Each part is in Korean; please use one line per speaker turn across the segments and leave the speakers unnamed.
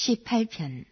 18편.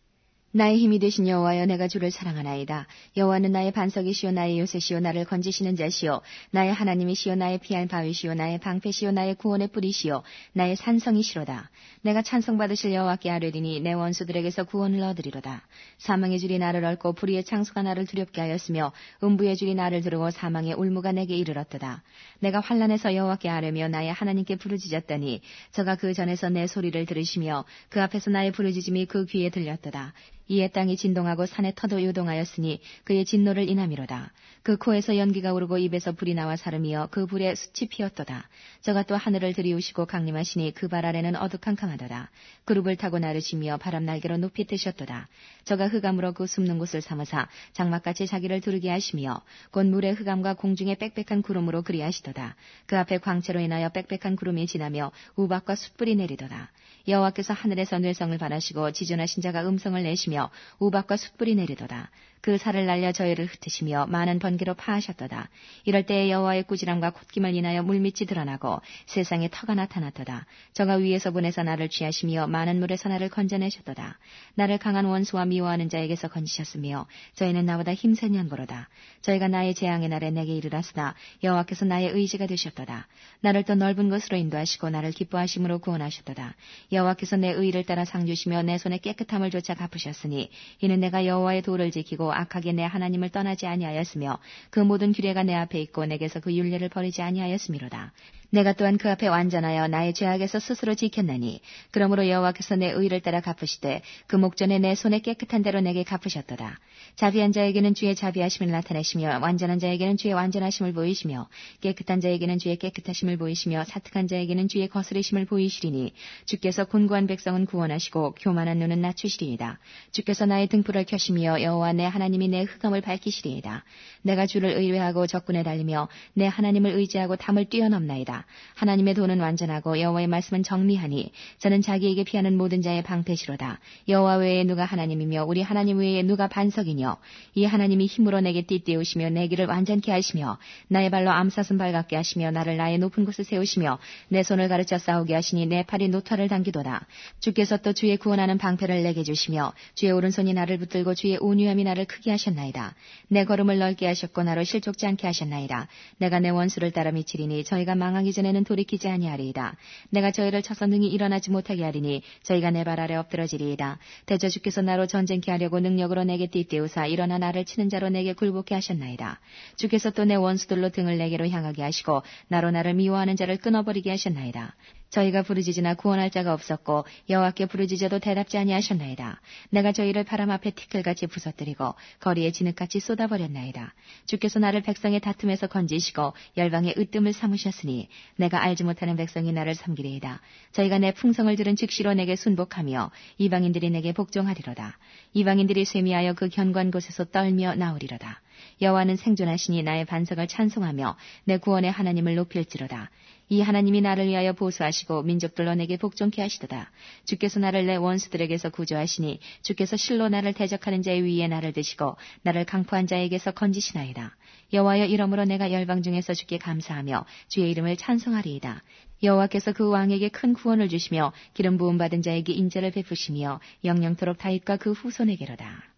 나의 힘이 되신 여호와여, 내가 주를 사랑하나이다. 여호와는 나의 반석이시오, 나의 요새시오, 나를 건지시는 자시오, 나의 하나님이시오, 나의 피할 바위시오, 나의 방패시오, 나의 구원의 뿌리시오, 나의 산성이시로다. 내가 찬송받으실 여호와께 아뢰리니 내 원수들에게서 구원을 얻으리로다. 사망의 줄이 나를 얽고 불의의 창수가 나를 두렵게 하였으며 음부의 줄이 나를 두르고 사망의 울무가 내게 이르렀도다. 내가 환난에서 여호와께 아뢰며 나의 하나님께 부르짖었더니 저가 그 전에서 내 소리를 들으시며 그 앞에서 나의 부르짖음이 그 귀에 들렸도다. 이에 땅이 진동하고 산의 터도 요동하였으니 그의 진노를 인함이로다. 그 코에서 연기가 오르고 입에서 불이 나와 사름이여 그 불에 숯이 피었도다. 저가 또 하늘을 들이우시고 강림하시니 그 발 아래는 어두캄캄하도다. 그룹을 타고 나르시며 바람 날개로 높이 뜨셨도다. 저가 흑암으로 그 숨는 곳을 삼으사 장막같이 자기를 두르게 하시며 곧 물의 흑암과 공중의 빽빽한 구름으로 그리하시도다. 그 앞에 광채로 인하여 빽빽한 구름이 지나며 우박과 숯불이 내리도다. 여호와께서 하늘에서 뇌성을 바라시고 지존하신 자가 음성을 내시며 우박과 숯불이 내리도다. 그 살을 날려 저희를 흩으시며 많은 번개로 파하셨도다. 이럴 때에 여호와의 꾸지람과 콧김을 인하여 물밑이 드러나고 세상에 터가 나타났도다. 저가 위에서 보내서 나를 취하시며 많은 물에서 나를 건져내셨도다. 나를 강한 원수와 미워하는 자에게서 건지셨으며 저희는 나보다 힘센 연고로다. 저희가 나의 재앙의 날에 내게 이르렀으나 여호와께서 나의 의지가 되셨도다. 나를 또 넓은 곳으로 인도하시고 나를 기뻐하심으로 구원하셨도다. 여호와께서 내 의를 따라 상 주시며 내 손의 깨끗함을 조차 갚으셨으니 이는 내가 여호와의 도를 지키고 악하게 내 하나님을 떠나지 아니하였으며 그 모든 규례가 내 앞에 있고 내게서 그 율례를 버리지 아니하였음이로다. 내가 또한 그 앞에 완전하여 나의 죄악에서 스스로 지켰나니 그러므로 여호와께서 내 의를 따라 갚으시되 그 목전에 내 손에 깨끗한 대로 내게 갚으셨도다. 자비한 자에게는 주의 자비하심을 나타내시며 완전한 자에게는 주의 완전하심을 보이시며 깨끗한 자에게는 주의 깨끗하심을 보이시며 사특한 자에게는 주의 거스르심을 보이시리니 주께서 곤고한 백성은 구원하시고 교만한 눈은 낮추시리이다. 주께서 나의 등불을 켜시며 여호와 내 하나님이 내 흑암을 밝히시리이다. 내가 주를 의뢰하고 적군에 달리며 내 하나님을 의지하고 담을 뛰어넘나이다. 하나님의 도는 완전하고 여호와의 말씀은 정리하니 저는 자기에게 피하는 모든 자의 방패시로다. 여호와 외에 누가 하나님이며 우리 하나님 외에 누가 반석이뇨. 이 하나님이 힘으로 내게 띠띠우시며 내 길을 완전케 하시며 나의 발로 암사슴 발같게 하시며 나를 나의 높은 곳에 세우시며 내 손을 가르쳐 싸우게 하시니 내 팔이 노타를 당기도다. 주께서 또 주의 구원하는 방패를 내게 주시며 주의 오른손이 나를 붙들고 주의 온유함이 나를 크게 하셨나이다. 내 걸음을 넓게 하셨고 나로 실족지 않게 하셨나이다. 내가 내 원수를 따라 미치리니 저희가 망하기 전에는 돌이키지 아니하리이다. 내가 저희를 쳐서 능히 일어나지 못하게 하리니 저희가 내 발 아래 엎드러지리이다. 대저 주께서 나로 전쟁케 하려고 능력으로 내게 띠띠우사 일어나 나를 치는 자로 내게 굴복케 하셨나이다. 주께서 또 내 원수들로 등을 내게로 향하게 하시고 나로 나를 미워하는 자를 끊어버리게 하셨나이다. 저희가 부르짖으나 구원할 자가 없었고 여호와께 부르짖어도 대답지 아니하셨나이다. 내가 저희를 바람 앞에 티끌같이 부서뜨리고 거리에 진흙같이 쏟아버렸나이다. 주께서 나를 백성의 다툼에서 건지시고 열방의 으뜸을 삼으셨으니 내가 알지 못하는 백성이 나를 섬기리이다. 저희가 내 풍성을 들은 즉시로 내게 순복하며 이방인들이 내게 복종하리로다. 이방인들이 쇠미하여 그 견고한 곳에서 떨며 나오리로다. 여호와는 생존하시니 나의 반석을 찬송하며 내 구원의 하나님을 높일지로다. 이 하나님이 나를 위하여 보수하시고 민족들로 내게 복종케 하시도다. 주께서 나를 내 원수들에게서 구조하시니 주께서 실로 나를 대적하는 자의 위에 나를 드시고 나를 강포한 자에게서 건지시나이다. 여호와여, 이러므로 내가 열방 중에서 주께 감사하며 주의 이름을 찬송하리이다. 여호와께서 그 왕에게 큰 구원을 주시며 기름 부음 받은 자에게 인자를 베푸시며 영영토록 다윗과 그 후손에게로다.